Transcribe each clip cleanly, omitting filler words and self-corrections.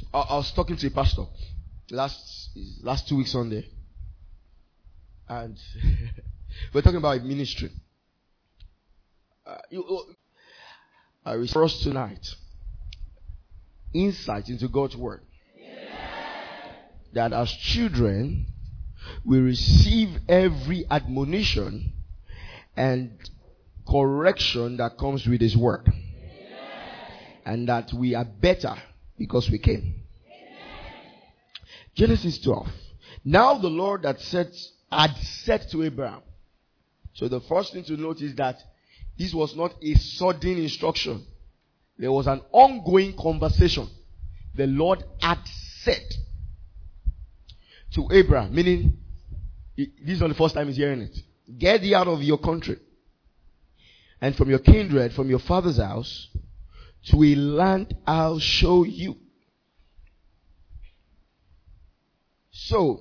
I was talking to a pastor last 2 weeks on there, and we're talking about ministry. I will for us tonight insight into God's word. That as children we receive every admonition and correction that comes with His word, and that we are better because we came. Genesis 12. Now the Lord had said to Abraham. So the first thing to note is that this was not a sudden instruction. There was an ongoing conversation. The Lord had said to Abraham, meaning this is not the first time he's hearing it. Get thee out of your country and from your kindred, from your father's house, to a land I'll show you. So,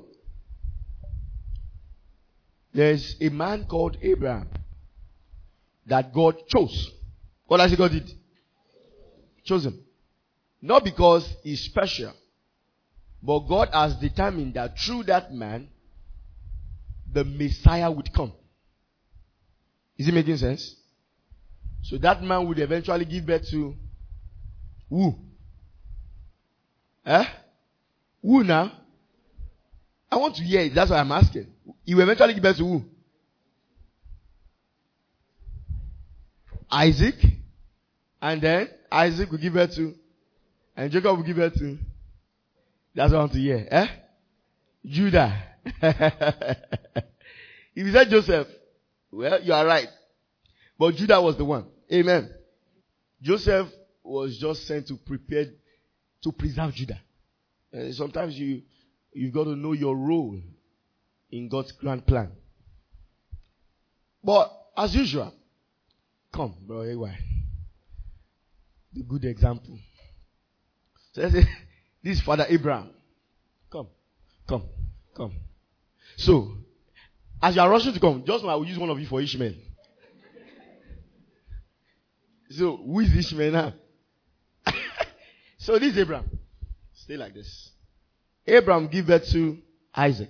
there's a man called Abraham that God chose. What has God did? Chose him. Not because he's special, but God has determined that through that man, the Messiah would come. Is it making sense? So that man would eventually give birth to who? Who now? I want to hear it. That's why I'm asking. He will eventually give birth to who? Isaac. And then Isaac will give birth to. And Jacob will give birth to. That's what I want to hear. Judah. If you said Joseph, well, you are right. But Judah was the one. Amen. Joseph was just sent to preserve Judah. And sometimes you've got to know your role in God's grand plan. But as usual, come, bro, AY. The good example. So let's say, this is Father Abraham. Come. So, as you are rushing to come, just now I will use one of you for Ishmael. So, who is Ishmael now? So, this is Abraham. Stay like this. Abraham gave birth to Isaac.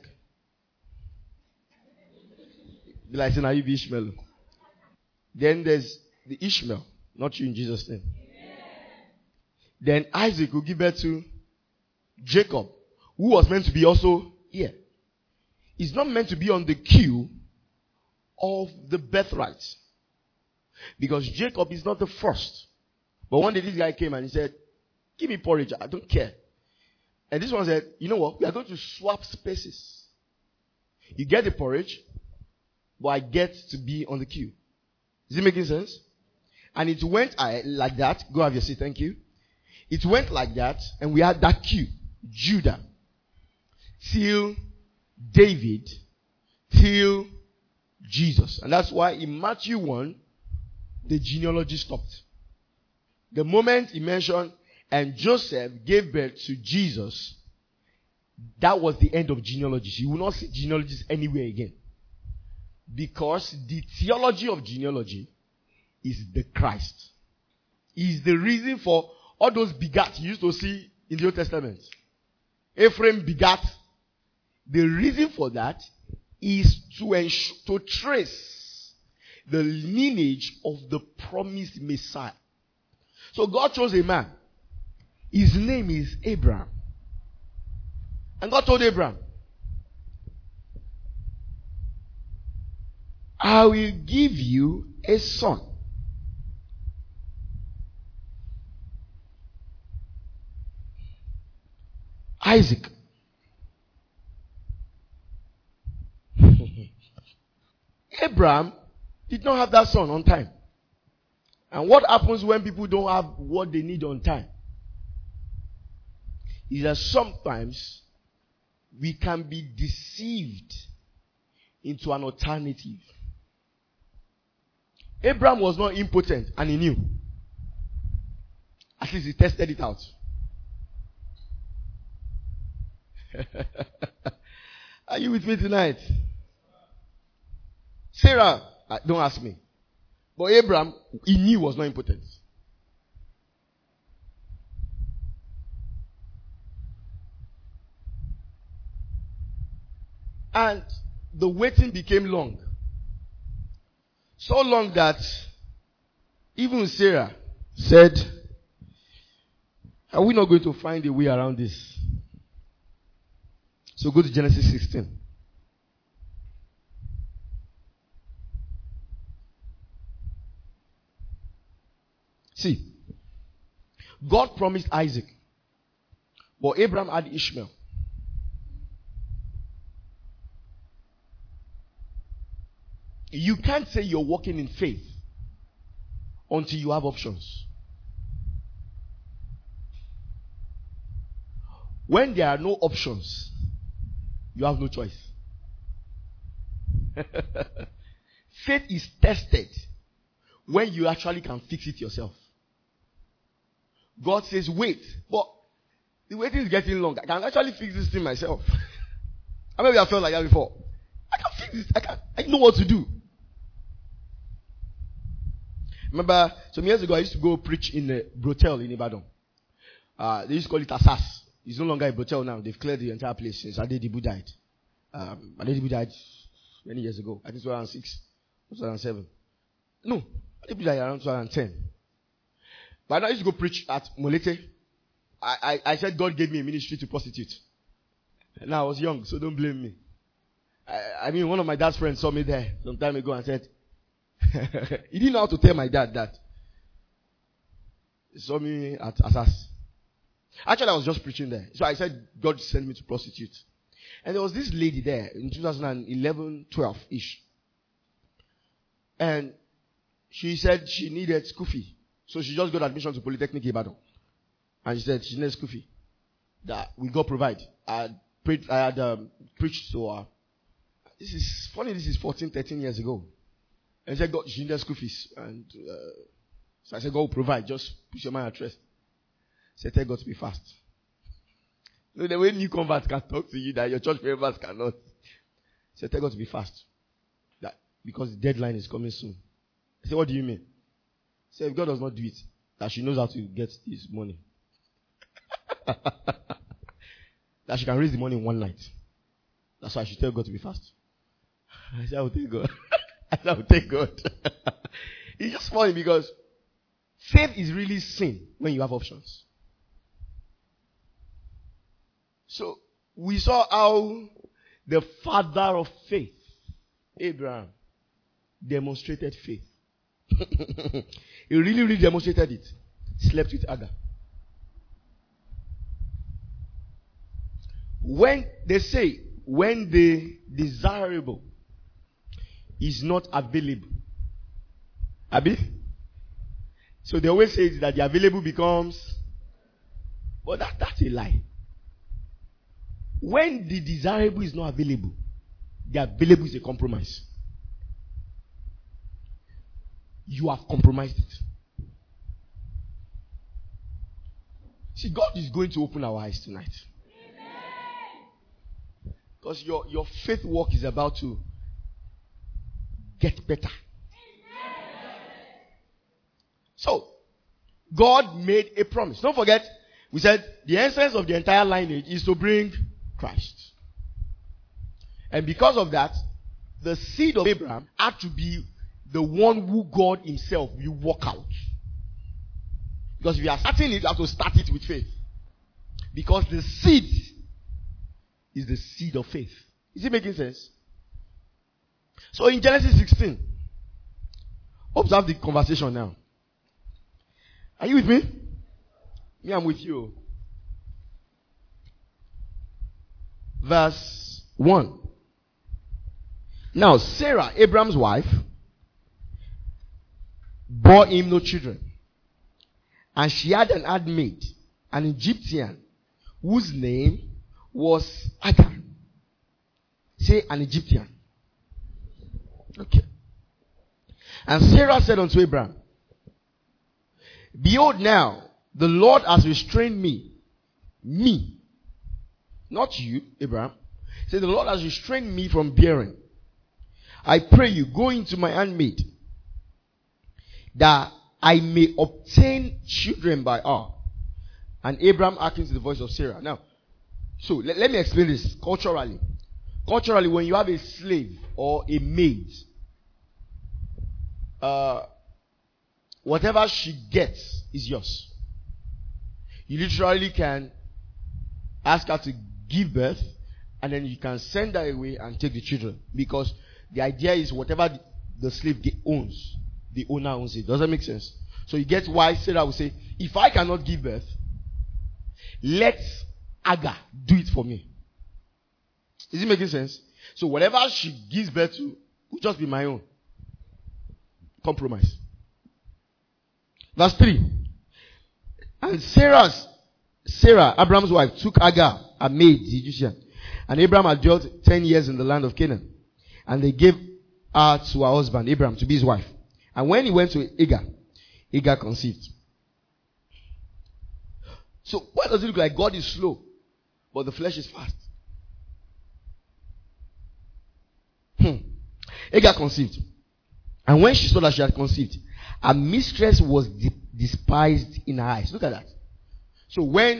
Be like saying, now you be Ishmael. Then there's the Ishmael, not you in Jesus' name. Then Isaac will give birth to Jacob, who was meant to be also here. He's not meant to be on the queue of the birthright. Because Jacob is not the first. But one day this guy came and he said, give me porridge, I don't care. And this one said, you know what? We are going to swap spaces. You get the porridge, but I get to be on the queue. Is it making sense? And it went like that. Go have your seat, thank you. It went like that, and we had that queue. Judah. Till David. Till Jesus. And that's why in Matthew 1, the genealogy stopped. The moment he mentioned, and Joseph gave birth to Jesus, that was the end of genealogies. You will not see genealogies anywhere again. Because the theology of genealogy is the Christ. Is the reason for all those begat you used to see in the Old Testament. Ephraim begat. The reason for that is to trace the lineage of the promised Messiah. So God chose a man. His name is Abraham. And God told Abraham, I will give you a son. Isaac. Abraham did not have that son on time. And what happens when people don't have what they need on time? Is that sometimes we can be deceived into an alternative. Abraham was not impotent and he knew. At least he tested it out. Are you with me tonight? Sarah, don't ask me. But Abraham, he knew was not impotent. And the waiting became long. So long that even Sarah said, are we not going to find a way around this? So go to Genesis 16. See, God promised Isaac, but Abraham had Ishmael. You can't say you're walking in faith until you have options. When there are no options, you have no choice. Faith is tested when you actually can fix it yourself. God says, wait, but the waiting is getting long. I can actually fix this thing myself. How many of you have felt like that before? I can fix this. I know what to do. Remember, some years ago, I used to go preach in a brothel in Ibadan. They used to call it Asas. It's no longer a brothel now. They've cleared the entire place since Adedibu died. Adedibu died many years ago. I think 2006, 2007. No, Adedibu died around 2010. But I used to go preach at Molete. I said God gave me a ministry to prostitute. Now I was young, so don't blame me. I mean, one of my dad's friends saw me there some time ago and said, he didn't know how to tell my dad that. He saw me at Asas. Actually, I was just preaching there. So I said, God sent me to prostitute. And there was this lady there in 2011, 12-ish. And she said she needed school fee. So she just got admission to Polytechnic Ibadan. And she said she needed school fee. That we got provide. I had preached to her. This is funny, this is 14, 13 years ago. And she said, God, she needed school fees. And so I said, God will provide. Just push your mind at rest. She said, tell God to be fast. You know, the way new converts can talk to you that your church members cannot. She said, tell God to be fast. That because the deadline is coming soon. I said, what do you mean? She said, if God does not do it, that she knows how to get this money. That she can raise the money in one night. That's why I should tell God to be fast. I said, I will thank God. I said, I will thank God. It's just funny because faith is really sin when you have options. So, we saw how the father of faith, Abraham, demonstrated faith. He really demonstrated it. Slept with Agar. When they say, when the desirable is not available. Abi? So they always say that the available becomes, but that's a lie. When the desirable is not available, the available is a compromise. You have compromised it. See, God is going to open our eyes tonight. Because your faith walk is about to get better. So, God made a promise. Don't forget, we said the essence of the entire lineage is to bring Christ. And because of that, the seed of Abraham had to be the one who God himself will work out. Because if you are starting it, you have to start it with faith. Because the seed is the seed of faith. Is it making sense? So in Genesis 16, observe the conversation now. Are you with me? Me, I'm with you. Verse 1. Now Sarah, Abraham's wife, bore him no children. And she had an handmaid, an Egyptian, whose name was Agar. Say an Egyptian. Okay. And Sarah said unto Abraham, behold now, the Lord has restrained me, not you, Abraham. Say, the Lord has restrained me from bearing. I pray you, go into my handmaid, that I may obtain children by her. And Abraham hearkened to the voice of Sarah. Now, so let me explain this culturally. Culturally, when you have a slave or a maid, whatever she gets is yours. You literally can ask her to give birth, and then you can send her away and take the children. Because the idea is whatever the slave owns, the owner owns it. Does that make sense? So you get why Sarah will say, if I cannot give birth, let Agar do it for me. Is it making sense? So whatever she gives birth to will just be my own. Compromise. Verse 3. And Sarah, Abraham's wife, took Agar, a maid, the Egyptian. And Abraham had dwelt 10 years in the land of Canaan. And they gave her to her husband, Abraham, to be his wife. And when he went to Agar conceived. So why does it look like God is slow, but the flesh is fast? Agar conceived. And when she saw that she had conceived, her mistress was despised in her eyes. Look at that. So when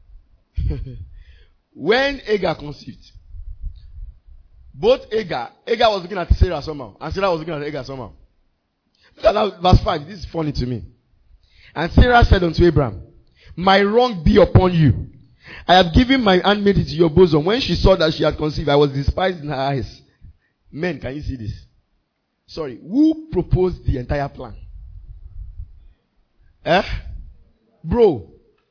Agar conceived, both Agar was looking at Sarah somehow, and Sarah was looking at Agar somehow. Look at that, verse 5. This is funny to me. And Sarah said unto Abraham, my wrong be upon you. I have given my handmaid into your bosom. When she saw that she had conceived, I was despised in her eyes. Men, can you see this? Sorry, who proposed the entire plan? Bro,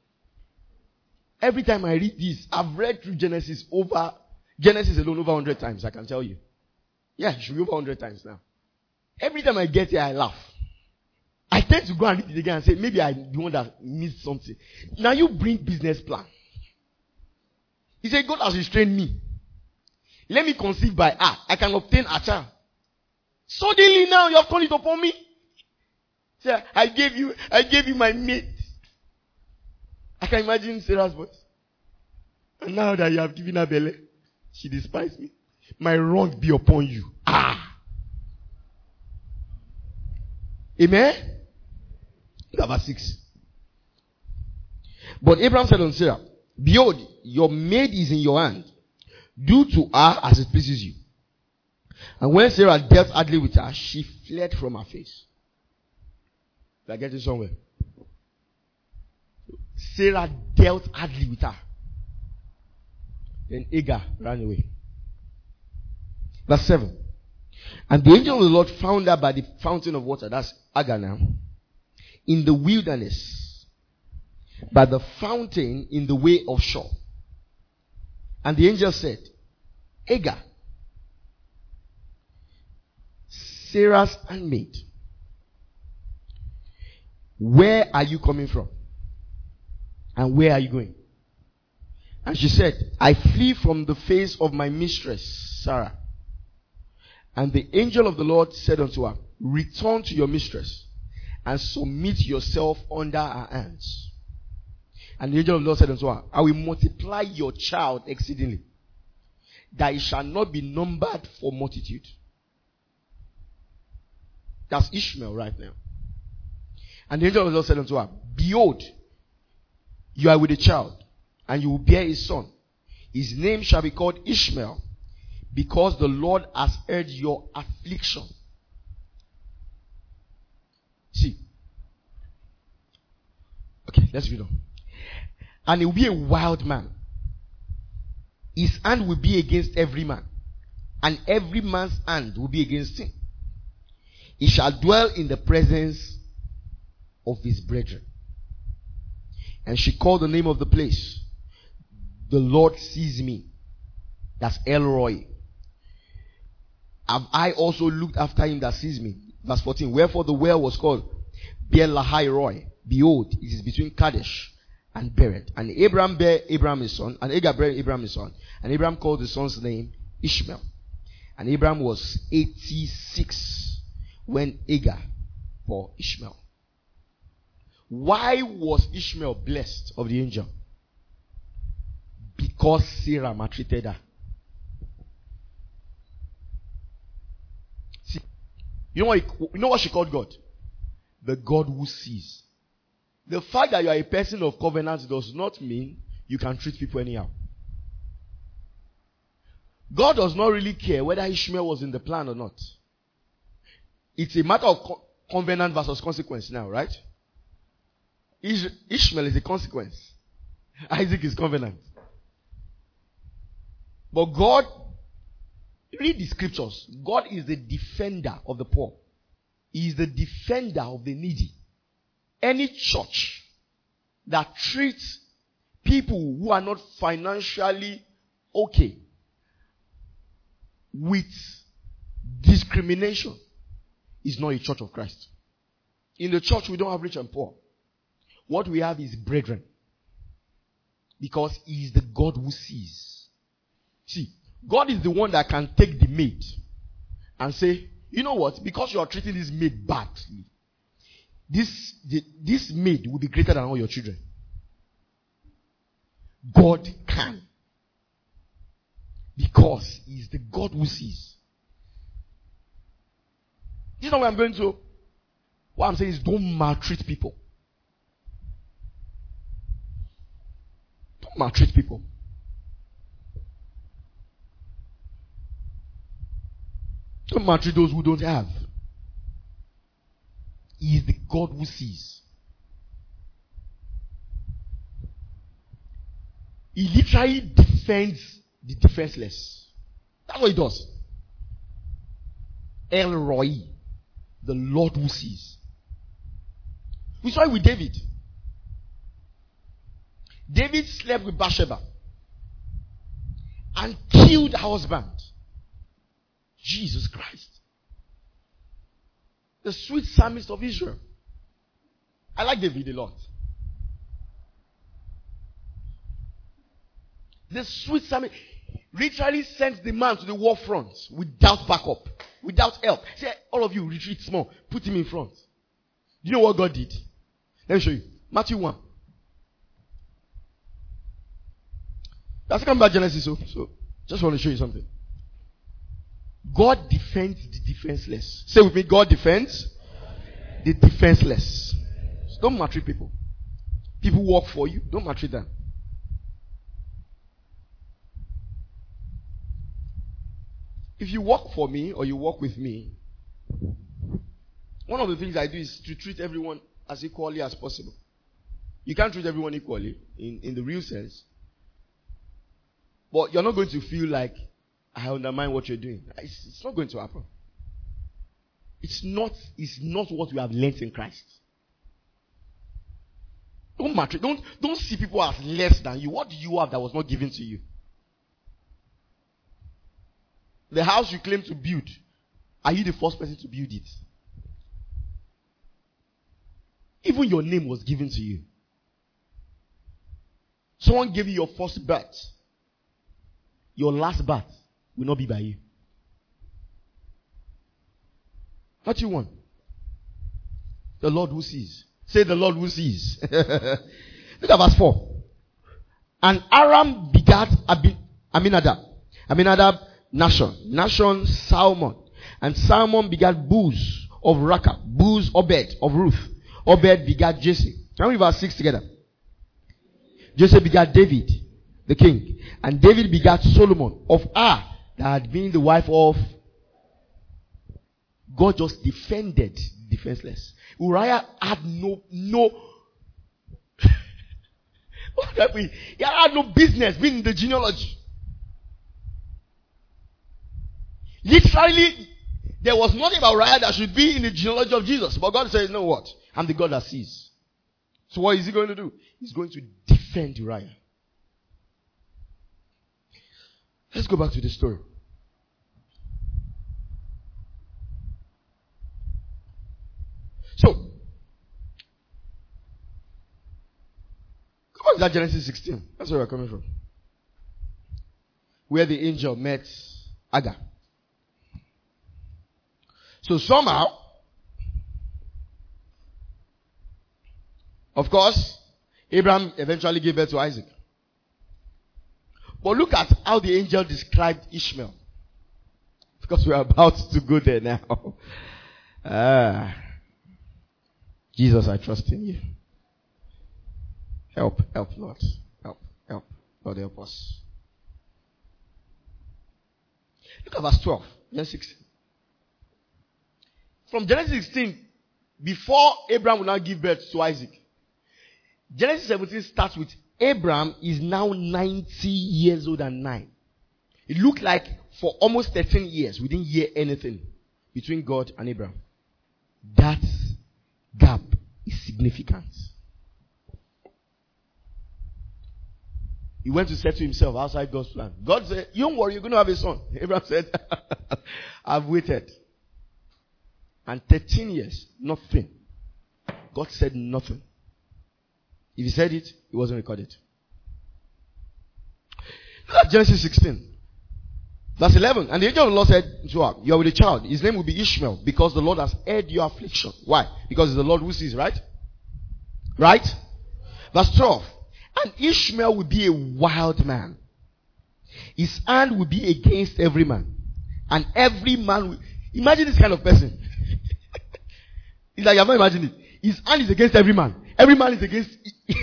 every time I read this, I've read through Genesis alone over 100 times, I can tell you. Yeah, it should be over 100 times now. Every time I get here, I laugh. I tend to go and read it again and say, maybe I'm the one that missed something. Now you bring business plan. He said, God has restrained me. Let me conceive by her. I can obtain a child. Suddenly now you have called it upon me. Say, I gave you my mate. I can imagine Sarah's voice. And now that you have given her belly, she despised me. My wrong be upon you. Amen? Look at verse 6. But Abraham said unto Sarah, behold, your maid is in your hand. Do to her as it pleases you. And when Sarah dealt hardly with her, she fled from her face. We are getting somewhere. Sarah dealt hardly with her. Then Agar ran away. Verse 7. And the angel of the Lord found her by the fountain of water. That's Agar now. In the wilderness. By the fountain in the way of Shur. And the angel said, Agar, Sarah's handmaid, where are you coming from? And where are you going? And she said, I flee from the face of my mistress, Sarah. And the angel of the Lord said unto her, return to your mistress and submit yourself under her hands. And the angel of the Lord said unto her, I will multiply your child exceedingly, that it shall not be numbered for multitude. That's Ishmael right now. And the angel of the Lord said unto her, behold, you are with a child, and you will bear a son. His name shall be called Ishmael, because the Lord has heard your affliction. See. Okay, let's read on. And he will be a wild man. His hand will be against every man, and every man's hand will be against him. He shall dwell in the presence of his brethren. And she called the name of the place, the Lord sees me. That's El Roi. Have I also looked after him that sees me? Verse 14. Wherefore the well was called Beer Lahai Roi. Behold, it is between Kadesh and Bered. And Abraham bare Abraham his son, and Agar bare Abraham his son. And Abraham called his son's name Ishmael. And Abraham was 86 when Agar bore Ishmael. Why was Ishmael blessed of the angel? Because Sarah maltreated her. See, you know what she called God? The God who sees. The fact that you are a person of covenant does not mean you can treat people anyhow. God does not really care whether Ishmael was in the plan or not. It's a matter of covenant versus consequence now, right? Ishmael is a consequence. Isaac is covenant. But God, read the scriptures. God is the defender of the poor. He is the defender of the needy. Any church that treats people who are not financially okay with discrimination is not a church of Christ. In the church, we don't have rich and poor. What we have is brethren. Because he is the God who sees. See, God is the one that can take the maid and say, you know what? Because you are treating this maid badly, this maid will be greater than all your children. God can. Because he is the God who sees. You know where I'm going to? What I'm saying is don't maltreat people. Don't maltreat people. Don't maltreat those who don't have. He is the God who sees. He literally defends the defenseless. That's what he does. El Roi, the Lord who sees. We saw it with David. David slept with Bathsheba and killed her husband. Jesus Christ. The sweet psalmist of Israel. I like David a lot. The sweet psalmist literally sent the man to the war front without backup, without help. Say, all of you retreat small, put him in front. Do you know what God did? Let me show you. Matthew 1. That's coming back Genesis, so just want to show you something. God defends the defenseless. Say with me, God defends the defenseless. So don't maltreat people. People work for you. Don't maltreat them. If you work for me or you work with me, one of the things I do is to treat everyone as equally as possible. You can't treat everyone equally in the real sense. But you're not going to feel like I undermine what you're doing. It's not going to happen. It's not what we have learnt in Christ. Don't maltreat. Don't see people as less than you. What do you have that was not given to you? The house you claim to build, are you the first person to build it? Even your name was given to you. Someone gave you your first birth. Your last birth will not be by you. What you want? The Lord who sees. Say the Lord who sees. Look at verse 4. And Aram begat Aminadab. Aminadab, Nashon. Nashon, Salmon. And Salmon begat Booz of Raka. Booz, Obed of Ruth. Obed begat Jesse. Can we read verse 6 together? Jesse begat David, the king. And David begat Solomon of that had been the wife of. God just defended the defenseless. Uriah had no he had no business being in the genealogy. Literally, there was nothing about Uriah that should be in the genealogy of Jesus. But God said, you know what? I'm the God that sees. So what is he going to do? He's going to defend Uriah. Let's go back to the story. So, come on to that Genesis 16. That's where we're coming from. Where the angel met Agar. So somehow, of course, Abraham eventually gave birth to Isaac. But look at how the angel described Ishmael. Because we are about to go there now. Jesus, I trust in you. Help, Lord. Help. Lord, help us. Look at verse 12. Genesis 16. From Genesis 16, before Abraham will now give birth to Isaac, Genesis 17 starts with Abraham is now 90 years old and 9. It looked like for almost 13 years we didn't hear anything between God and Abraham. That gap is significant. He went to settle himself outside God's plan. God said, "You don't worry, you're going to have a son." Abraham said, "I've waited." And 13 years, nothing. God said nothing. If he said it, it wasn't recorded. Look at Genesis 16. Verse 11. And the angel of the Lord said to her, "You are with a child. His name will be Ishmael, because the Lord has heard your affliction." Why? Because it's the Lord who sees, right? Right? Verse 12. And Ishmael will be a wild man. His hand will be against every man. And every man will... Imagine this kind of person. It's like you have not imagined it. His hand is against every man. Every man is against...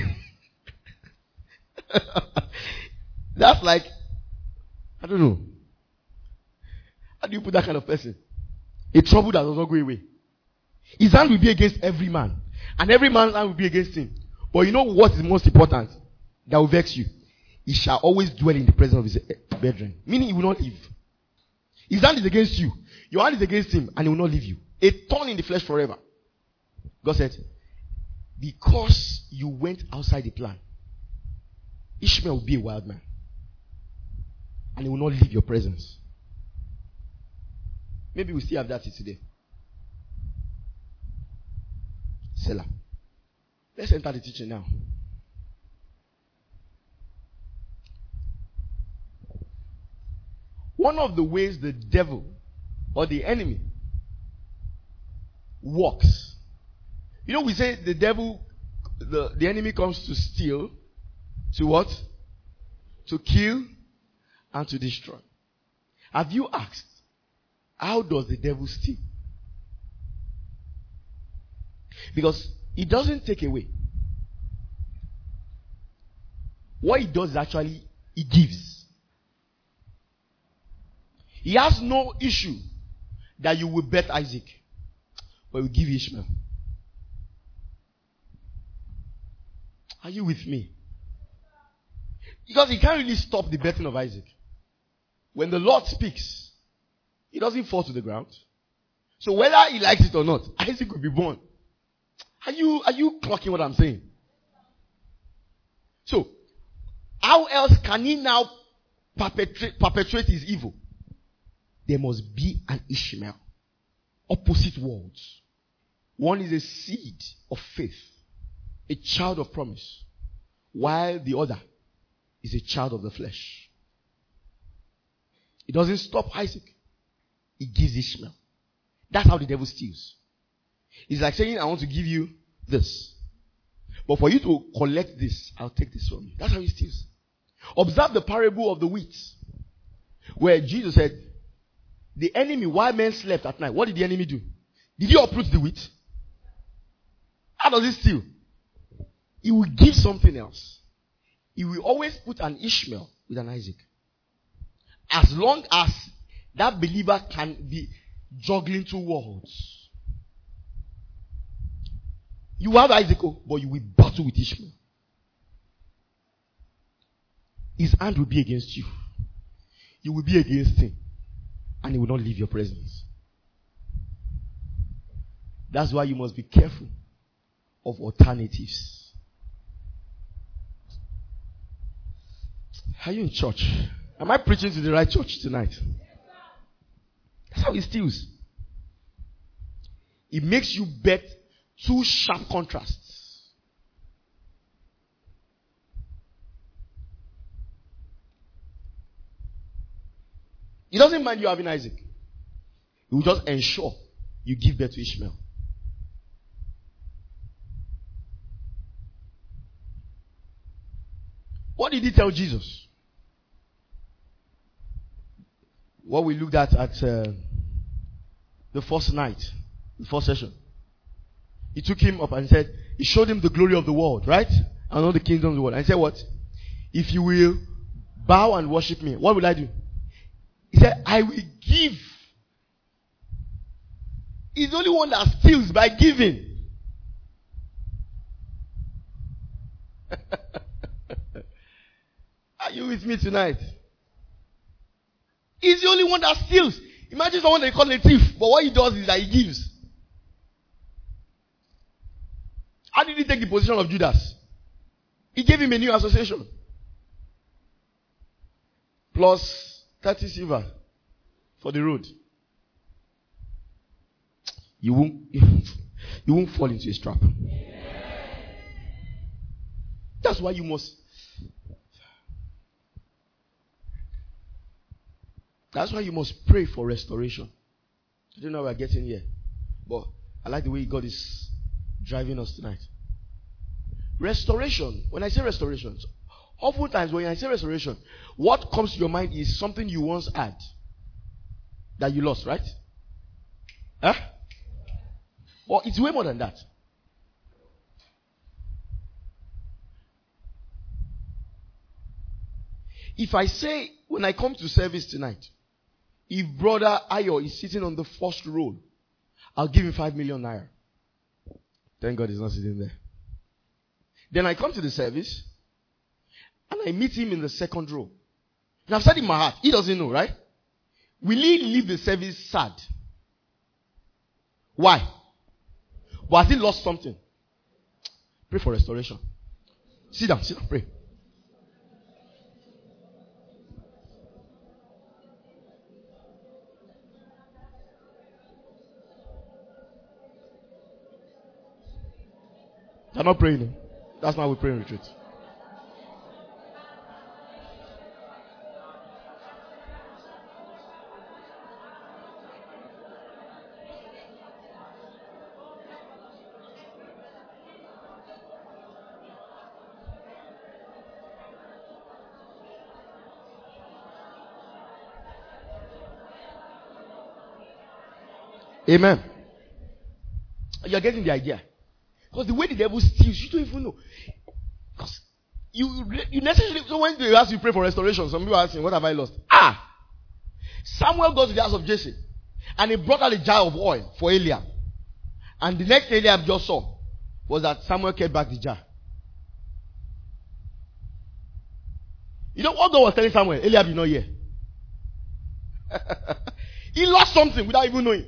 That's like... I don't know. How do you put that kind of person? A trouble that does not go away. His hand will be against every man. And every man's hand will be against him. But you know what is most important? That will vex you. He shall always dwell in the presence of his brethren. Meaning he will not leave. His hand is against you. Your hand is against him. And he will not leave you. A thorn in the flesh forever. God said, because you went outside the plan, Ishmael will be a wild man. And he will not leave your presence. Maybe we still have that today. Selah. Let's enter the teaching now. One of the ways the devil or the enemy works. You know, we say the devil, the enemy comes to steal, to what? To kill and to destroy. Have you asked, how does the devil steal? Because it doesn't take away. What he does is actually, he gives. He has no issue that you will bet Isaac, but will give Ishmael. Are you with me? Because he can't really stop the betting of Isaac. When the Lord speaks, he doesn't fall to the ground. So whether he likes it or not, Isaac will be born. Are you clocking what I'm saying? So, how else can he now perpetrate his evil? There must be an Ishmael. Opposite worlds. One is a seed of faith, a child of promise, while the other is a child of the flesh. It doesn't stop Isaac. It gives Ishmael. That's how the devil steals. It's like saying, I want to give you this. But for you to collect this, I'll take this from you. That's how he steals. Observe the parable of the wheat. Where Jesus said, the enemy, while men slept at night, what did the enemy do? Did he uproot the wheat? How does he steal? He will give something else. He will always put an Ishmael with an Isaac. As long as that believer can be juggling two worlds. You have Isaac, but you will battle with Ishmael. His hand will be against you. You will be against him. And he will not leave your presence. That's why you must be careful of alternatives. Are you in church? Am I preaching to the right church tonight? That's how he steals. It makes you bet two sharp contrasts. He doesn't mind you having Isaac. He will just ensure you give birth to Ishmael. What did he tell Jesus? What we looked at the first night, the first session. He took him up and said, he showed him the glory of the world, right? And all the kingdoms of the world. And he said what? If you will bow and worship me, what will I do? He said, I will give. He's the only one that steals by giving. Are you with me tonight? He's the only one that steals. Imagine someone they call a thief, but what he does is that he gives. How did he take the position of Judas? He gave him a new association. Plus 30 silver for the road. You won't fall into his trap. That's why you must. That's why you must pray for restoration. I don't know how we're getting here. But I like the way God is driving us tonight. Restoration. When I say restoration, oftentimes when I say restoration, what comes to your mind is something you once had that you lost, right? Huh? Or it's way more than that. If I say, when I come to service tonight, if brother Ayo is sitting on the first row, I'll give him 5 million naira. Thank God he's not sitting there. Then I come to the service, and I meet him in the second row. And I've said in my heart, he doesn't know, right? Will he leave the service sad? Why? But has he lost something? Pray for restoration. Sit down, pray. You're not praying. That's not how we pray in retreat. Amen. You're getting the idea. Because the way the devil steals, you don't even know. Because you necessarily, so when they ask you to pray for restoration, some people are asking, what have I lost? Samuel goes to the house of Jesse, and he brought out a jar of oil for Eliab. And the next Eliab just saw was that Samuel kept back the jar. You know what God was telling Samuel? Eliab, you're not here. He lost something without even knowing.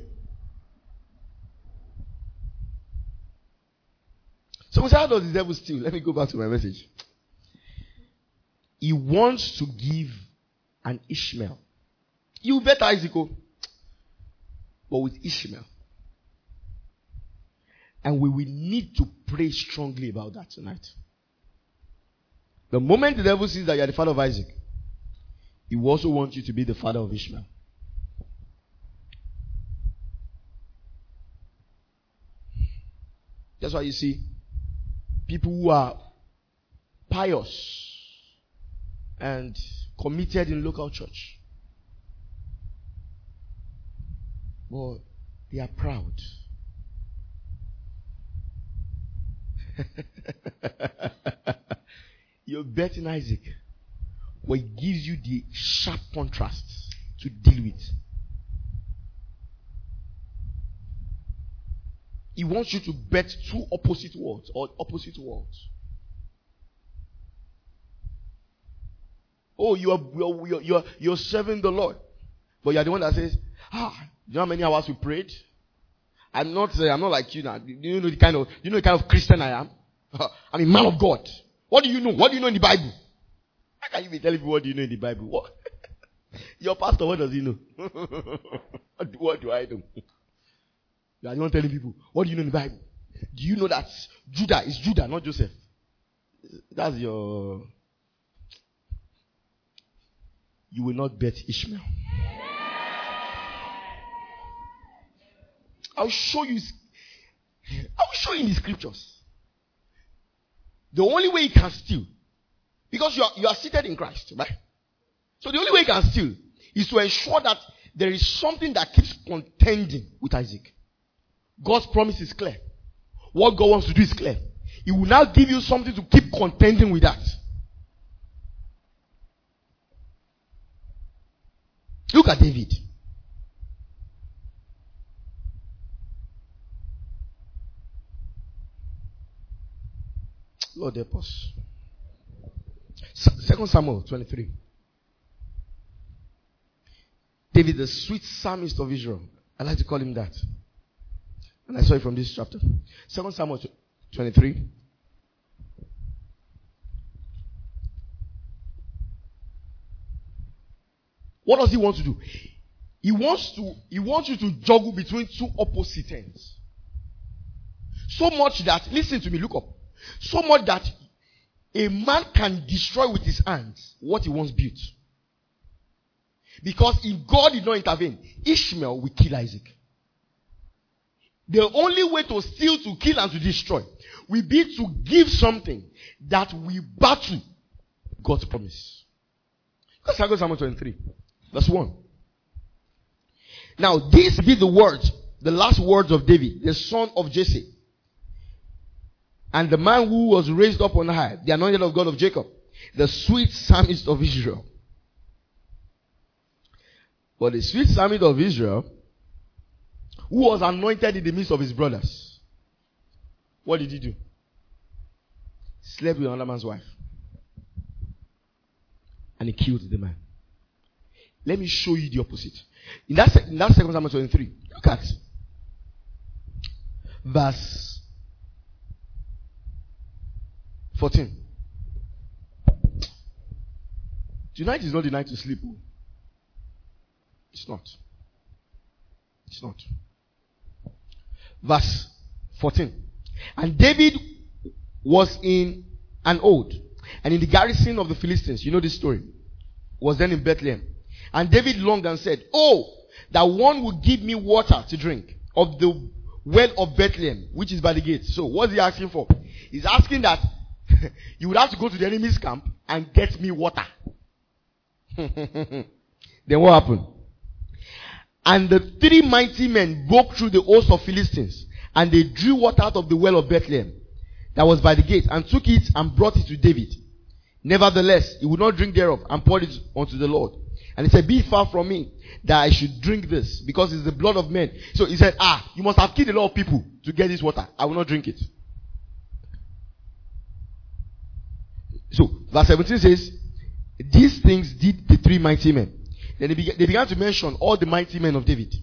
So we say, how does the devil steal? Let me go back to my message. He wants to give an Ishmael. You bet Isaac, but with Ishmael. And we will need to pray strongly about that tonight. The moment the devil sees that you are the father of Isaac, he will also want you to be the father of Ishmael. That's why you see people who are pious and committed in local church, but they are proud. You're betting Isaac, where it gives you the sharp contrasts to deal with. He wants you to bet two opposite words or opposite words. Oh, you're serving the Lord, but you're the one that says, do you know how many hours we prayed? I'm not like you now. Do you know the kind of Christian I am? I'm a man of God. What do you know? What do you know in the Bible? How can you be telling me what do you know in the Bible? What? Your pastor, what does he know? What do I know? You are the one telling people, what do you know in the Bible? Do you know that Judah is Judah, not Joseph? That's your... You will not bet Ishmael. I'll show you in the scriptures. The only way you can steal, because you are seated in Christ, right? So the only way you can steal is to ensure that there is something that keeps contending with Isaac. God's promise is clear. What God wants to do is clear. He will now give you something to keep contending with that. Look after David. Lord help us. 2 Samuel 23. David, the sweet psalmist of Israel. I like to call him that. And I saw it from this chapter. 2 Samuel 23. What does he want to do? He wants you to juggle between two opposite ends. So much that, listen to me, look up. So much that a man can destroy with his hands what he once built. Because if God did not intervene, Ishmael will kill Isaac. The only way to steal, to kill, and to destroy will be to give something that will battle God's promise. Let's go to Psalm 23, verse 1. Now, these be the words, the last words of David, the son of Jesse, and the man who was raised up on high, the anointed of God of Jacob, the sweet psalmist of Israel. But the sweet psalmist of Israel, who was anointed in the midst of his brothers, what did he do? Slept with another man's wife. And he killed the man. Let me show you the opposite. In that 2 Samuel 23, look at verse 14. Tonight is not the night to sleep. It's not. It's not. Verse 14. And David was in an old, and in the garrison of the Philistines, you know this story, was then in Bethlehem. And David longed and said, oh, that one would give me water to drink of the well of Bethlehem, which is by the gate. So what's he asking for? He's asking that you would have to go to the enemy's camp and get me water. Then what happened? And the three mighty men broke through the host of Philistines, and they drew water out of the well of Bethlehem that was by the gate, and took it and brought it to David. Nevertheless, he would not drink thereof, and poured it unto the Lord. And he said, be far from me that I should drink this, because it's the blood of men. So he said, you must have killed a lot of people to get this water. I will not drink it. So verse 17 says, these things did the three mighty men. Then they began to mention all the mighty men of David.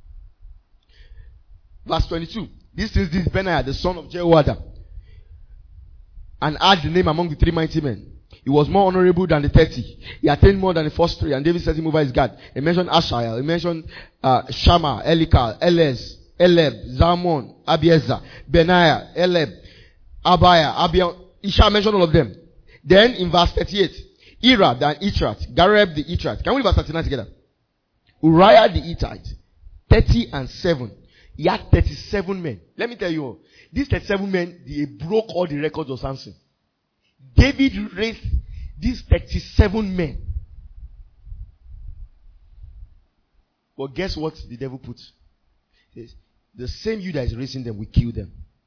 Verse 22. This is Benaiah, the son of Jehoiada, and add the name among the three mighty men. He was more honorable than the 30. He attained more than the first three, and David set him over his guard. He mentioned Ashael. He mentioned Shammah, Elikal, Elez, Eleb, Zalmon, Abiezer, Benaiah, Eleb, Abiah, Abiah. Isha mentioned all of them. Then in verse 38, Irad and Itrat, Gareb the Itrat. Can we read verse 39 together? Uriah the Hittite, 30 and 7. He had 37 men. Let me tell you, these 37 men, they broke all the records of Samson. David raised these 37 men. But guess what the devil put? He says, the same you that is raising them will kill them.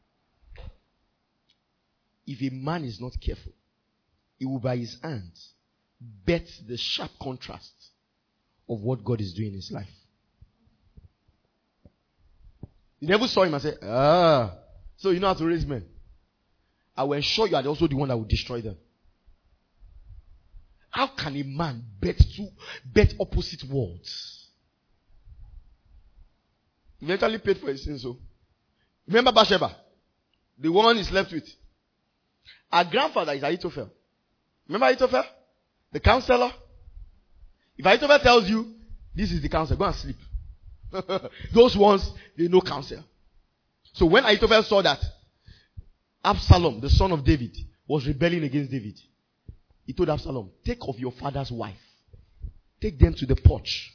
If a man is not careful, he will by his hands bet the sharp contrast of what God is doing in his life. The devil saw him and said, so you know how to raise men. I will ensure you are also the one that will destroy them. How can a man bet opposite worlds? He eventually paid for his sins. So remember Bathsheba, the woman he slept with. Her grandfather is Ahithophel. Remember Ahithophel? The counselor? If Ahithophel tells you, this is the counsel, go and sleep. Those ones, they know counsel. So when Ahithophel saw that Absalom, the son of David, was rebelling against David, he told Absalom, take of your father's wife. Take them to the porch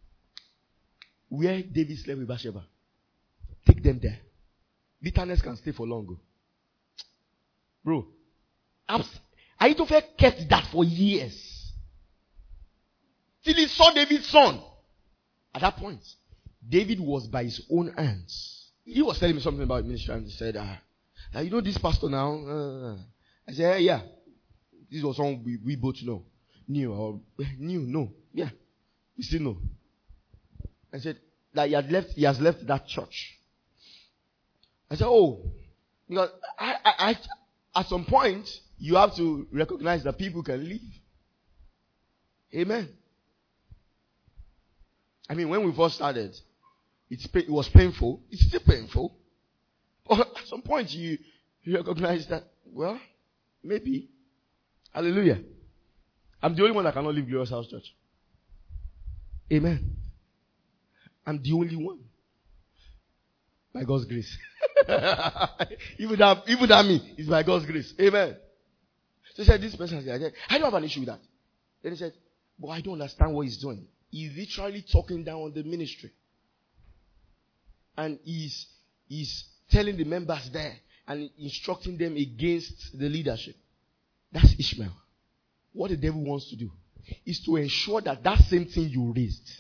where David slept with Bathsheba. Take them there. Bitterness can stay for long. Bro, Ahithophel kept that for years. Till he saw David's son. At that point, David was by his own hands. He was telling me something about ministry, and he said, you know this pastor now? I said, yeah. This was someone we both know. No. Yeah. We still know. and said that he has left that church. I said, oh, because I at some point, you have to recognize that people can leave. Amen. I mean, when we first started, it was painful. It's still painful. But at some point, you recognize that, well, maybe. Hallelujah. I'm the only one that cannot leave Glorious House Church. Amen. I'm the only one. By God's grace. even that me is by God's grace. Amen. So he said, this person said, I don't have an issue with that. Then he said, but I don't understand what he's doing. He's literally talking down on the ministry. And he's telling the members there and instructing them against the leadership. That's Ishmael. What the devil wants to do is to ensure that that same thing you raised,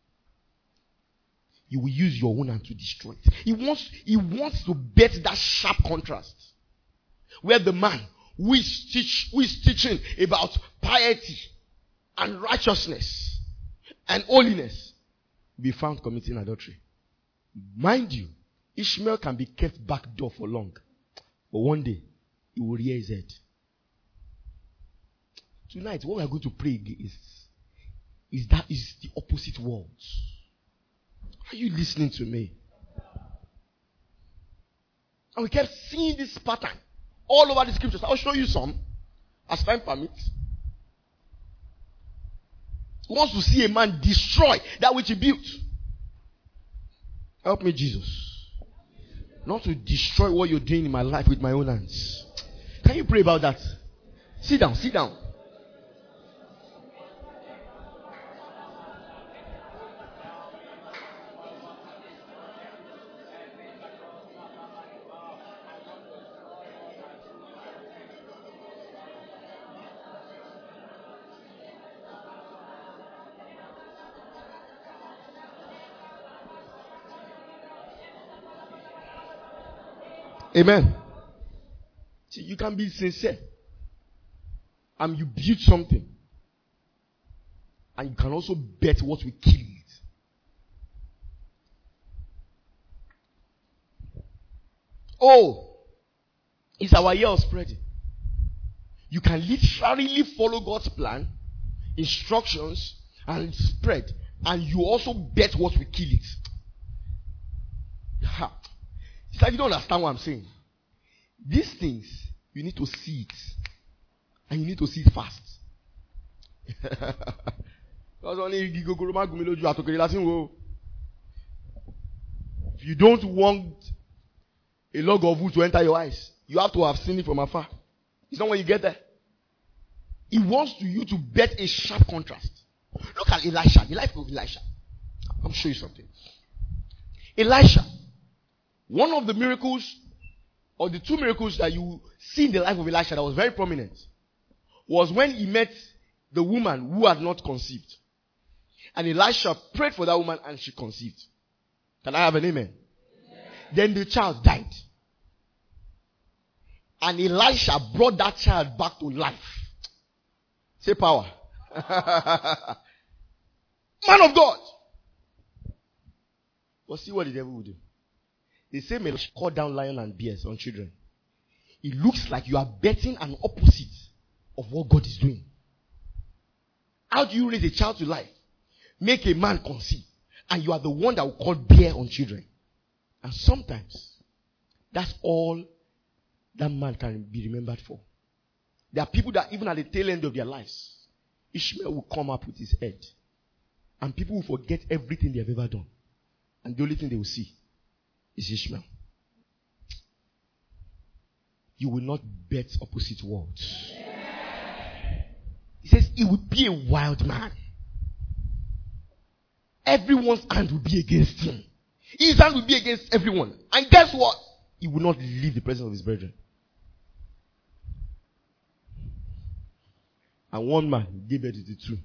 you will use your own hand to destroy it. He wants to bet that sharp contrast. Where the man who is teaching about piety and righteousness and holiness will be found committing adultery. Mind you, Ishmael can be kept back door for long. But one day, he will rear his head. Tonight, what we are going to pray is the opposite worlds. Are you listening to me? And we kept seeing this pattern all over the scriptures. I'll show you some as time permits. He wants to see a man destroy that which he built. Help me, Jesus. Not to destroy what you're doing in my life with my own hands. Can you pray about that? Sit down, sit down. Amen. See, you can be sincere. And you build something. And you can also bet what will kill it. Oh, it's our year of spreading. You can literally follow God's plan, instructions, and spread. And you also bet what will kill it. Ha. It's like you don't understand what I'm saying. These things, you need to see it. And you need to see it fast. If you don't want a log of wood to enter your eyes, you have to have seen it from afar. It's not when you get there. He wants you to bet a sharp contrast. Look at Elisha, the life of Elisha. I'll show you something. Elisha. One of the miracles, or the two miracles that you see in the life of Elisha that was very prominent, was when he met the woman who had not conceived. And Elisha prayed for that woman and she conceived. Can I have an amen? Then the child died. And Elisha brought that child back to life. Say power. Man of God. But see what the devil will do. The same may call down lion and bears on children. It looks like you are betting an opposite of what God is doing. How do you raise a child to life? Make a man conceive. And you are the one that will call bear on children. And sometimes, that's all that man can be remembered for. There are people that even at the tail end of their lives, Ishmael will come up with his head. And people will forget everything they have ever done. And the only thing they will see is Ishmael. You will not bet opposite words. He says he will be a wild man. Everyone's hand will be against him. His hand will be against everyone. And guess what? He will not leave the presence of his brethren. And one man gave birth to the two.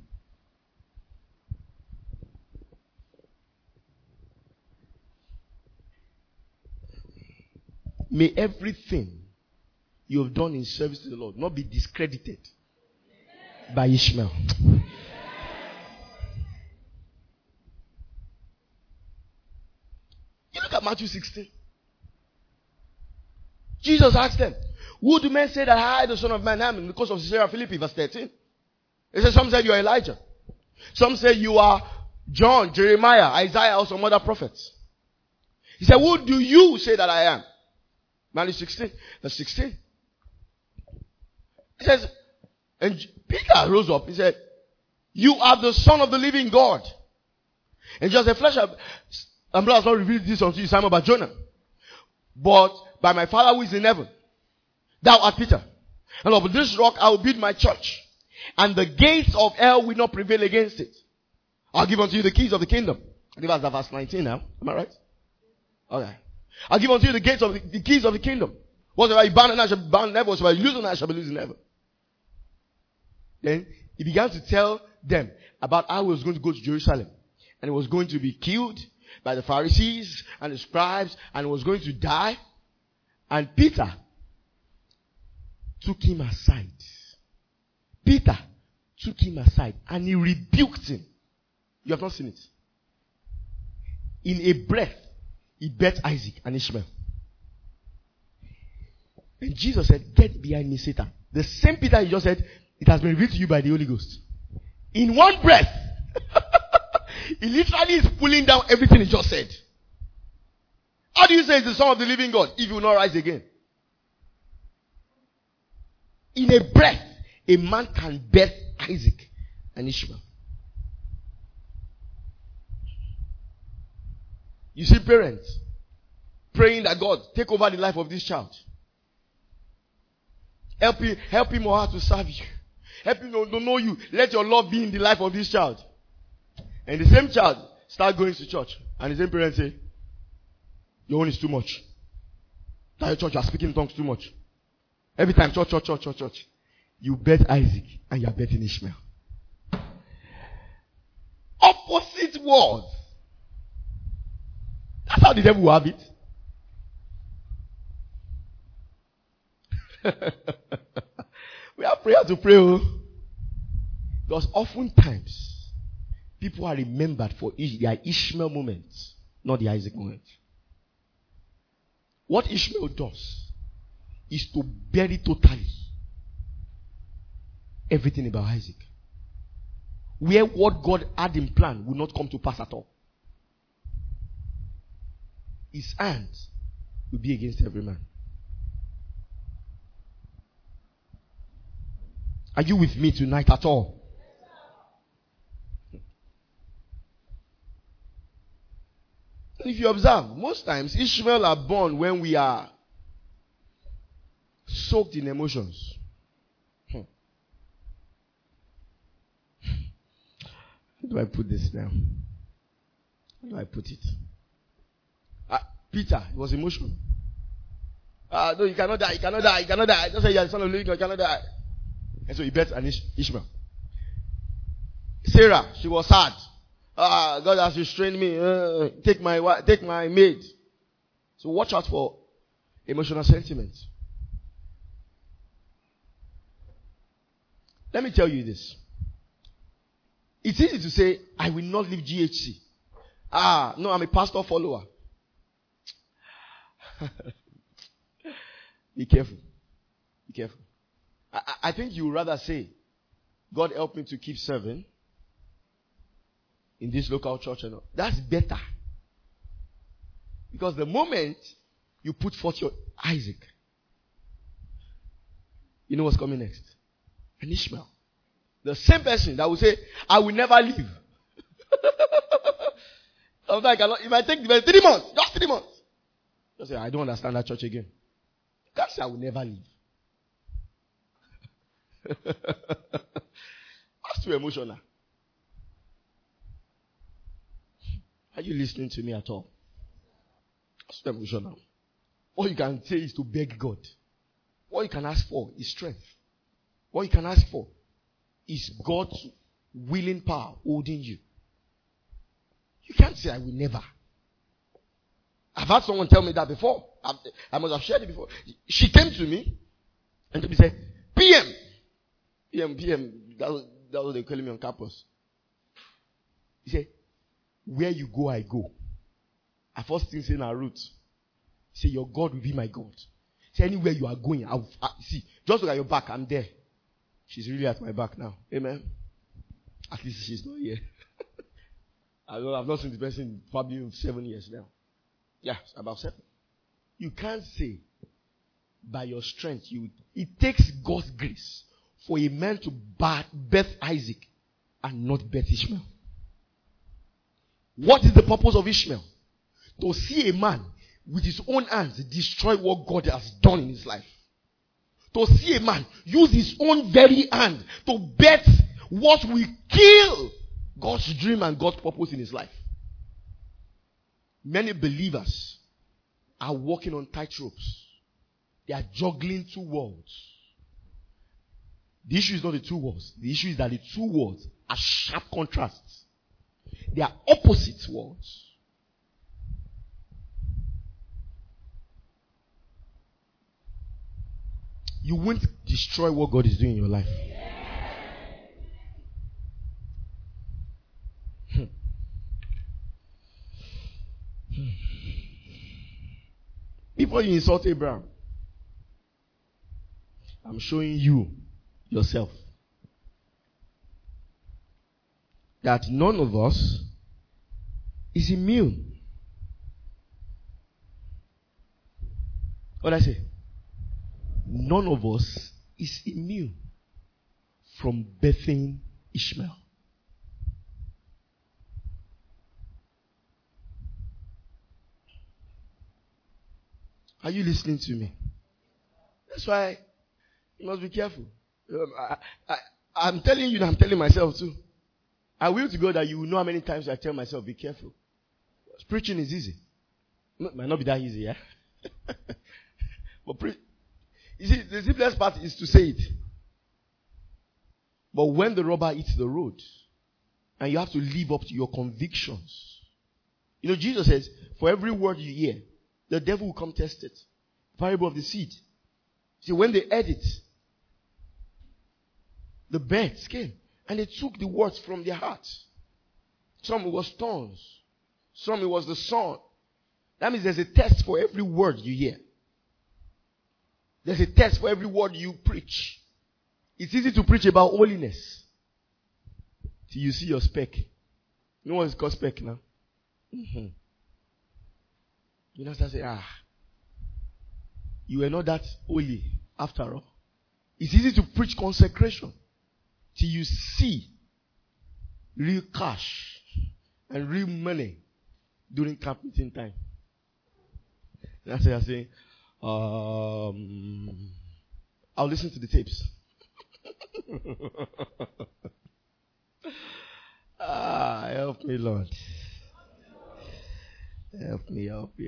May everything you have done in service to the Lord not be discredited by Ishmael. Matthew 16. Jesus asked them, who do men say that I, the Son of Man, am? Because of Caesarea Philippi, verse 13. He said, some said you are Elijah. Some say you are John, Jeremiah, Isaiah, or some other prophets. He said, who do you say that I am? Matthew 16, verse 16. He says, and Peter rose up. He said, you are the Son of the living God. And just the flesh and blood has not revealed this unto you, Simon Bar-Jonah. But by my Father who is in heaven, thou art Peter. And of this rock I will build my church. And the gates of hell will not prevail against it. I'll give unto you the keys of the kingdom. I think that's verse 19 now. Am I right? Okay. I'll give unto you the gates of the keys of the kingdom. Whatever you bind on earth shall be bound in heaven. Whatever you loose on earth shall be loosed in heaven. Then he began to tell them about how he was going to go to Jerusalem. And he was going to be killed by the Pharisees and the scribes. And he was going to die. And Peter took him aside. Peter took him aside and he rebuked him. You have not seen it. In a breath, he bet Isaac and Ishmael. And Jesus said, get behind me, Satan. The same Peter he just said, it has been revealed to you by the Holy Ghost. In one breath, he literally is pulling down everything he just said. How do you say it's the Son of the living God if he will not rise again? In a breath, a man can birth Isaac and Ishmael. You see parents praying that God take over the life of this child. Help him or her to serve you. Help him to know you. Let your love be in the life of this child. And the same child start going to church. And the same parents say, your own is too much. That your church, you are speaking in tongues too much. Every time, church. You bet Isaac and you are betting Ishmael. Opposite words. That's how the devil will have it. We have prayer to pray. Because oftentimes, people are remembered for their Ishmael moments, not the Isaac moments. What Ishmael does is to bury totally everything about Isaac. Where what God had in plan will not come to pass at all. His hand will be against every man. Are you with me tonight at all? If you observe, most times Ishmael are born when we are soaked in emotions. How do I put this down? How do I put it? Peter, it was emotional. No, you cannot die. Just say you are the son of the living God, you cannot die. And so he bet an Ishmael. Sarah, she was sad. God has restrained me. Take my maid. So watch out for emotional sentiments. Let me tell you this. It's easy to say, I will not leave GHC. No, I'm a pastor follower. Be careful. Be careful. I think you would rather say, God help me to keep serving in this local church. And all. That's better. Because the moment you put forth your Isaac, you know what's coming next? An Ishmael. The same person that will say, I will never leave. Sometimes I cannot, if I take 3 months, just 3 months. Just say, I don't understand that church again. God said, I will never leave. That's too emotional. Are you listening to me at all? That's too emotional. All you can say is to beg God. What you can ask for is strength. What you can ask for is God's willing power holding you. You can't say, I will never. I've had someone tell me that before. I must have shared it before. She came to me and she said, PM. That was what they call me on campus. He said, where you go, I go. I first thing saying our root. Say, your God will be my God. Say, anywhere you are going, see, just look at your back, I'm there. She's really at my back now. Amen. At least she's not here. I've not seen the person probably 7 years now. Yeah, about 7. You can't say by your strength. It takes God's grace for a man to birth Isaac and not birth Ishmael. What is the purpose of Ishmael? To see a man with his own hands destroy what God has done in his life. To see a man use his own very hand to birth what will kill God's dream and God's purpose in his life. Many believers are walking on tight ropes. They are juggling two worlds. The issue is not the two worlds. The issue is that the two worlds are sharp contrasts. They are opposite worlds. You won't destroy what God is doing in your life. Before you insult Abraham, I'm showing you yourself that none of us is immune. What did I say? None of us is immune from birthing Ishmael. Are you listening to me? That's why you must be careful. I'm telling you, and I'm telling myself too. I will to God that you will know how many times I tell myself, be careful. Preaching is easy. It might not be that easy, yeah? But you see, the simplest part is to say it. But when the rubber hits the road, and you have to live up to your convictions. You know, Jesus says, for every word you hear, the devil will come test it. Parable of the seed. See, when they ate it, the birds came and they took the words from their hearts. Some it was thorns. Some it was the sun. That means there's a test for every word you hear. There's a test for every word you preach. It's easy to preach about holiness till you see your speck. You know what is called speck now? Mm-hmm. You know, start saying, you were not that holy after all. It's easy to preach consecration till you see real cash and real money during camp meeting time. That's why I say, I'll listen to the tapes. Help me, Lord. Help me,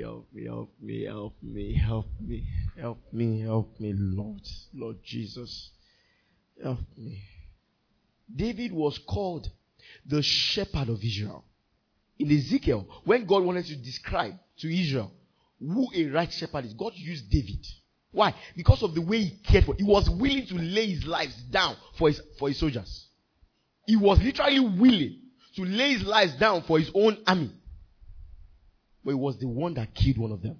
Lord Jesus. Help me. David was called the shepherd of Israel. In Ezekiel, when God wanted to describe to Israel who a right shepherd is, God used David. Why? Because of the way he cared for. He was willing to lay his lives down for his soldiers. He was literally willing to lay his lives down for his own army. But he was the one that killed one of them.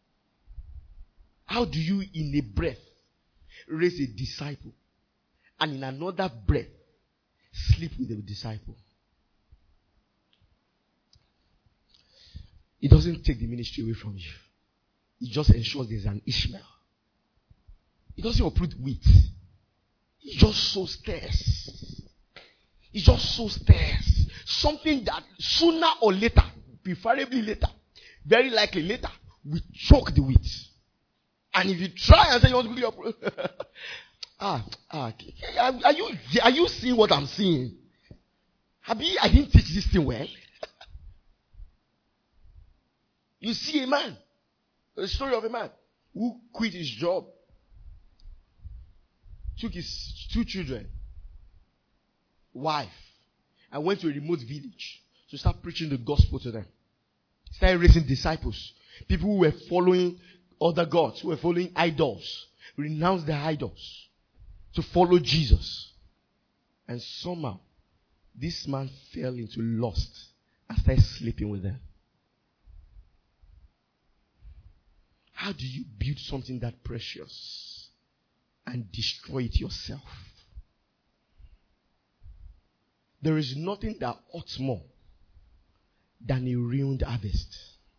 How do you in a breath raise a disciple and in another breath sleep with a disciple? It doesn't take the ministry away from you. It just ensures there's an Ishmael. It doesn't uproot wheat. It just sows tares. It just sows tares. Something that sooner or later, preferably later, very likely later, will choke the wheat. And if you try and say you want to quickly uproot, are you seeing what I'm seeing? I didn't teach this thing well. You see a man, the story of a man who quit his job, took his 2 children, wife, and went to a remote village to start preaching the gospel to them. Started raising disciples. People who were following other gods, who were following idols, renounced their idols to follow Jesus. And somehow, this man fell into lust and started sleeping with them. How do you build something that precious and destroy it yourself? There is nothing that hurts more than a ruined harvest.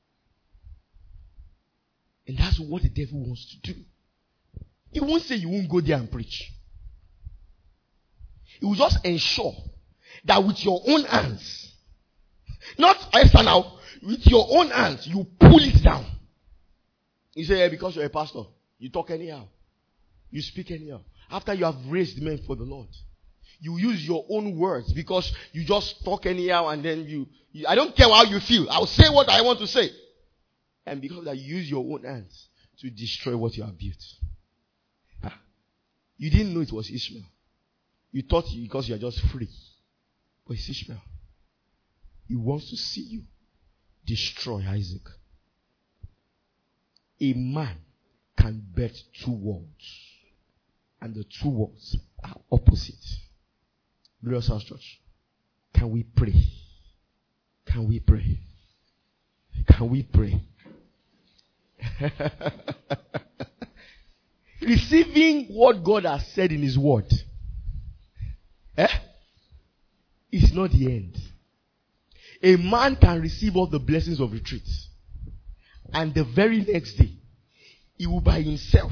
And that's what the devil wants to do. He won't say you won't go there and preach. He will just ensure that with your own hands, not external, with your own hands, you pull it down. You say, because you're a pastor, you talk anyhow. You speak anyhow. After you have raised men for the Lord, you use your own words because you just talk anyhow and then you I don't care how you feel. I'll say what I want to say. And because that you use your own hands to destroy what you have built. You didn't know it was Ishmael. You thought because you are just free. But it's Ishmael. He wants to see you destroy Isaac. A man can birth two worlds. And the two worlds are opposite. Glorious House Church. Can we pray? Can we pray? Can we pray? Receiving what God has said in His word is not the end. A man can receive all the blessings of retreat, and the very next day, he will by himself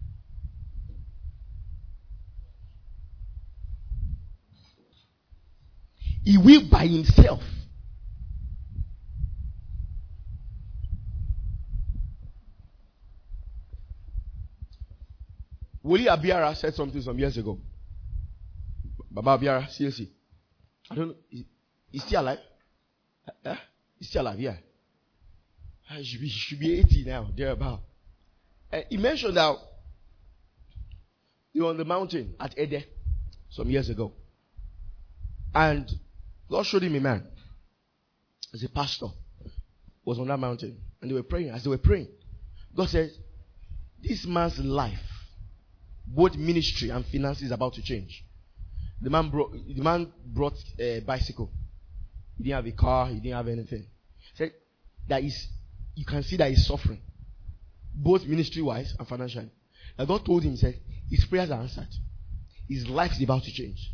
Woli Abiara said something some years ago. Baba Abiara, CLC. I don't know. He's still alive? He's still alive, yeah. He should be 80 now, thereabout. He mentioned that they were on the mountain at Ede some years ago. And God showed him a man as a pastor was on that mountain. And they were praying. As they were praying, God said, this man's life, both ministry and finances, is about to change. The man brought a bicycle. He didn't have a car. He didn't have anything. He said that you can see that he's suffering, both ministry-wise and financially. And God told him, he said, his prayers are answered. His life is about to change.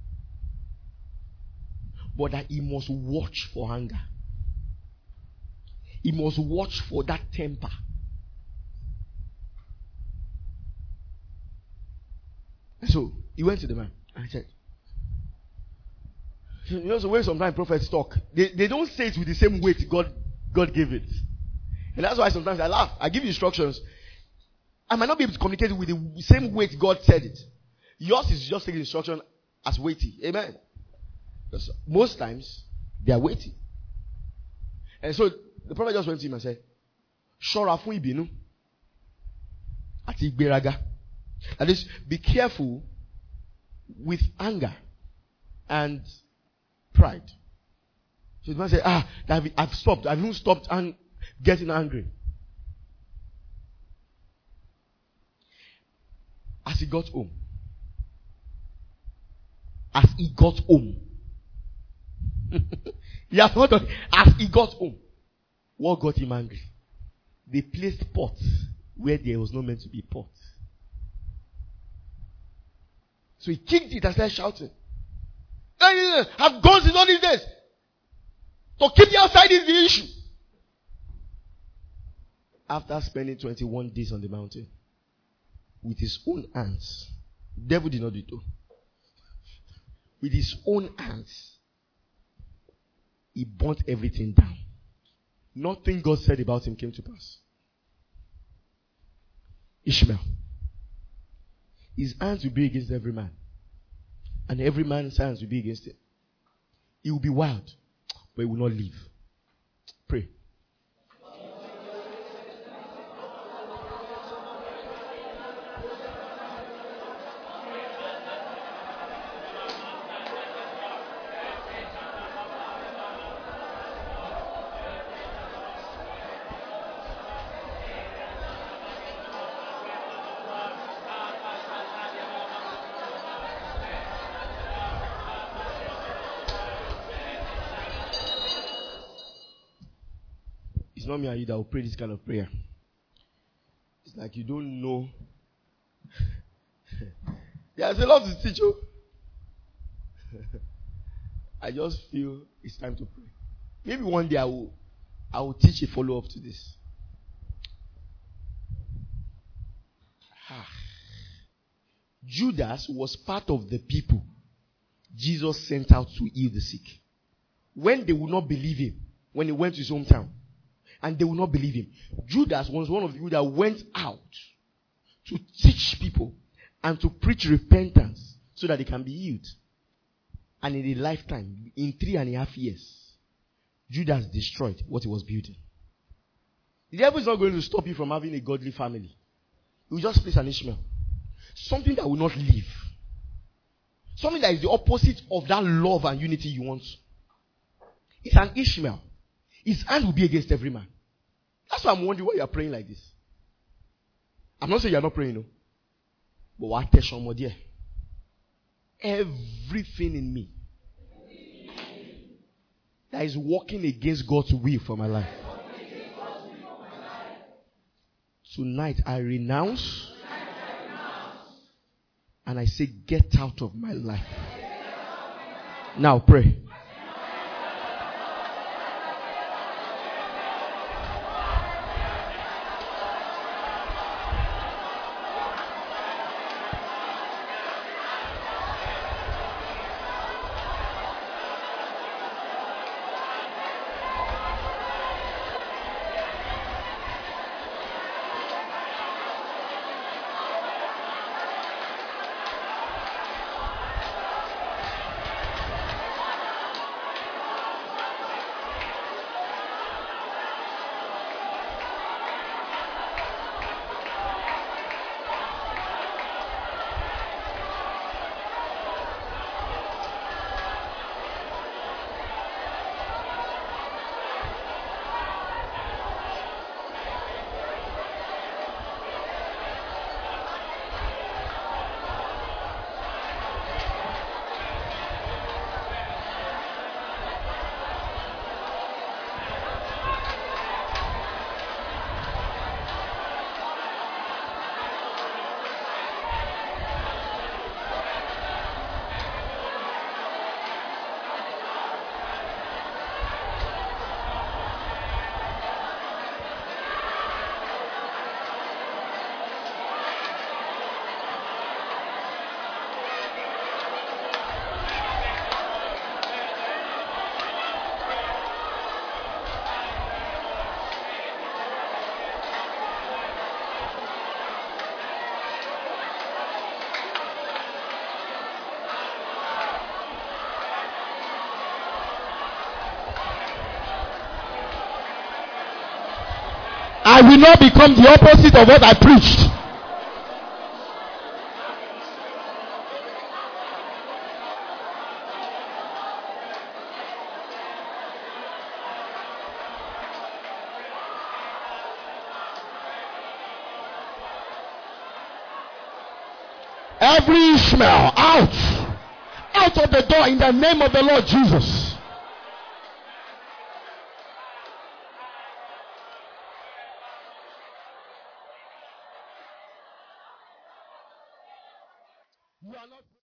But that he must watch for anger. He must watch for that temper. And so he went to the man and said, you know, so when sometimes prophets talk, they don't say it with the same weight God gave it. And that's why sometimes I laugh. I give you instructions. I might not be able to communicate it with the same weight God said it. Yours is just taking instruction as weighty. Amen. Because most times they are weighty. And so the prophet just went to him and said, Shora fun ibinu ati igberaga. That is, be careful with anger and pride. So the man said, I've stopped. I've even stopped getting angry. As he got home, as he got home, what got him angry? They placed pots where there was not meant to be pots. So he kicked it and started shouting, I've gone since all these days. To keep you outside is the issue. After spending 21 days on the mountain with his own hands, the devil did not do it though. With his own hands, he burnt everything down. Nothing God said about him came to pass. Ishmael. His hands will be against every man. And every man's hands will be against him. He will be wild, but he will not live. Pray. It's not me and you that will pray this kind of prayer. It's like you don't know. There's a lot to teach you. I just feel it's time to pray. Maybe one day I will teach a follow-up to this. Judas was part of the people Jesus sent out to heal the sick. When they would not believe him, when he went to his hometown, and they would not believe him, Judas was one of the people that went out to teach people and to preach repentance so that they can be healed. And in a lifetime, in 3.5 years, Judas destroyed what he was building. The devil is not going to stop you from having a godly family. He will just place an Ishmael. Something that will not live. Something that is the opposite of that love and unity you want. It's an Ishmael. His hand will be against every man. That's why I'm wondering why you are praying like this. I'm not saying you are not praying, no. But what attention more dear? Everything in me that is working against God's will for my life. Tonight I renounce and I say, get out of my life. Now pray. I will not become the opposite of what I preached. Every Ishmael, out! Out of the door in the name of the Lord Jesus. You are not